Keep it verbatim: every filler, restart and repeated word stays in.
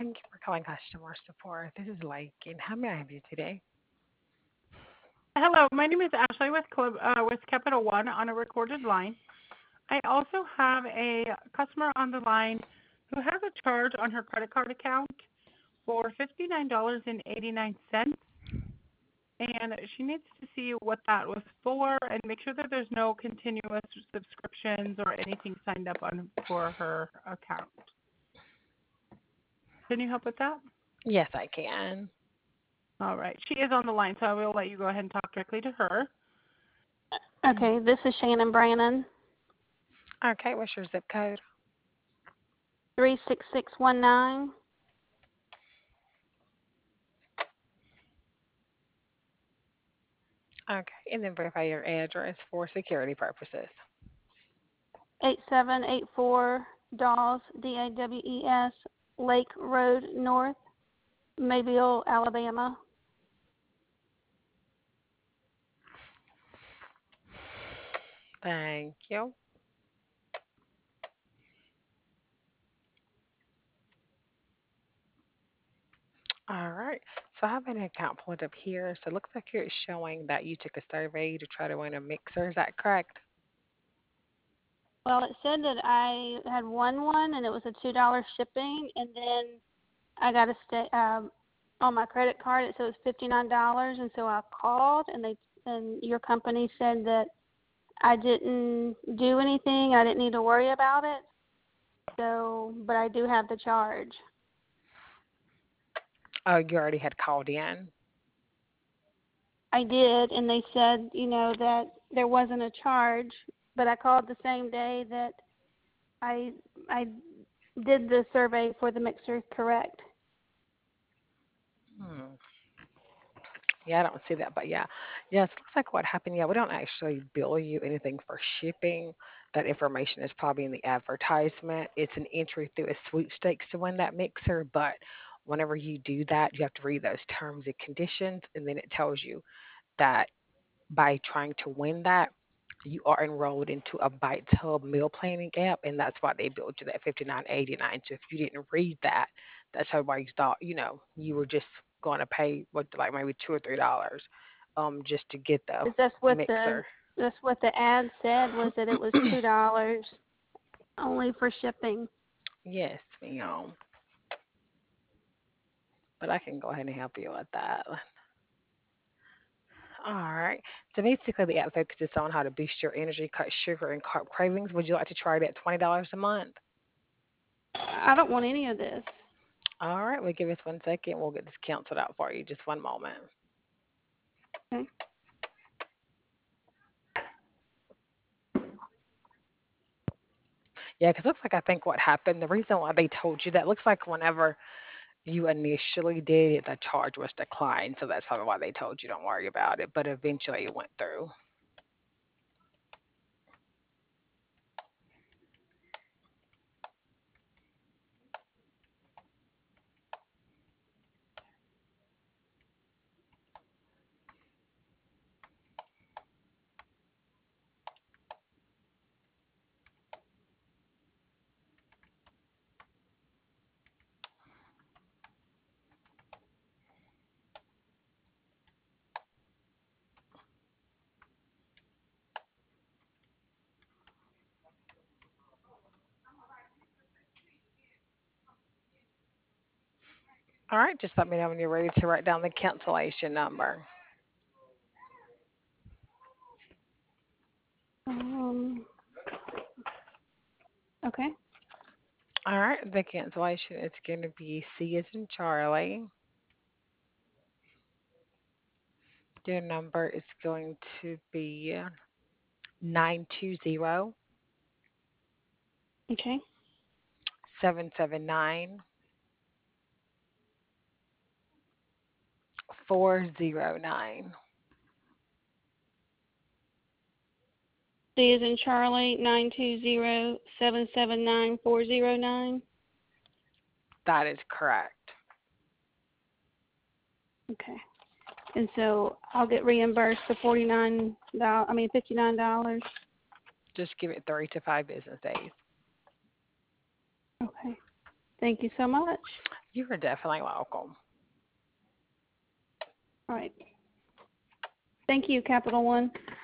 Thank you for calling customer support. This is Lakin. How may I help you today? Hello, my name is Ashley with Club, uh, with Capital One on a recorded line. I also have a customer on the line who has a charge on her credit card account for fifty-nine dollars and eighty-nine cents, and she needs to see what that was for and make sure that there's no continuous subscriptions or anything signed up on for her account. Can you help with that? Yes, I can. All right. She is on the line, so I will let you go ahead and talk directly to her. Okay, this is Shannon Brannon, Okay, what's your zip code? three six six one nine. Okay, and then verify your address for security purposes. eight seven eight four Dawes, D A W E S, Lake Road North, Mobile, Alabama. Thank you. All right. So I have an account pulled up here. So it looks like it's showing that you took a survey to try to win a mixer. Is that correct? Well, it said that I had won one and it was a two dollar shipping, and then I got a stay um, on my credit card. It said it was fifty nine dollars, and so I called, and they and your company said that I didn't do anything. I didn't need to worry about it. So, but I do have the charge. Oh, you already had called in. I did, and they said, you know, that there wasn't a charge, but I called the same day that I I did the survey for the mixer, correct? Hmm. Yeah, I don't see that, but yeah. Yes, looks like what happened. Yeah, we don't actually bill you anything for shipping. That information is probably in the advertisement. It's an entry through a sweepstakes to win that mixer, but whenever you do that, you have to read those terms and conditions, and then it tells you that by trying to win that, you are enrolled into a Bites Hub meal planning app, and that's why they billed you that fifty nine eighty nine. So if you didn't read that, that's how why you thought you know you were just going to pay what like maybe two or three dollars, um, just to get the Is that's what the mixer. that's what the ad said, was that it was two dollars only for shipping. Yes, ma'am. But I can go ahead and help you with that. All right. So basically, the app focuses on how to boost your energy, cut sugar and carb cravings. Would you like to try it at twenty dollars a month? I don't want any of this. All right. Well, give us one second. We'll get this canceled out for you. Just one moment. Okay. Yeah, because looks like I think what happened, the reason why they told you that, looks like whenever you initially did it, the charge was declined. So that's probably why they told you don't worry about it. But eventually it went through. All right, just let me know when you're ready to write down the cancellation number. Um. Okay. All right, the cancellation is going to be C as in Charlie. Your number is going to be nine two zero Okay. seven seven nine four zero nine. C is in Charlie, nine two zero seven seven nine four zero nine. That is correct. Okay. And so I'll get reimbursed the forty nine dollars. I mean fifty nine dollars. Just give it three to five business days. Okay. Thank you so much. You are definitely welcome. All right. Thank you, Capital One.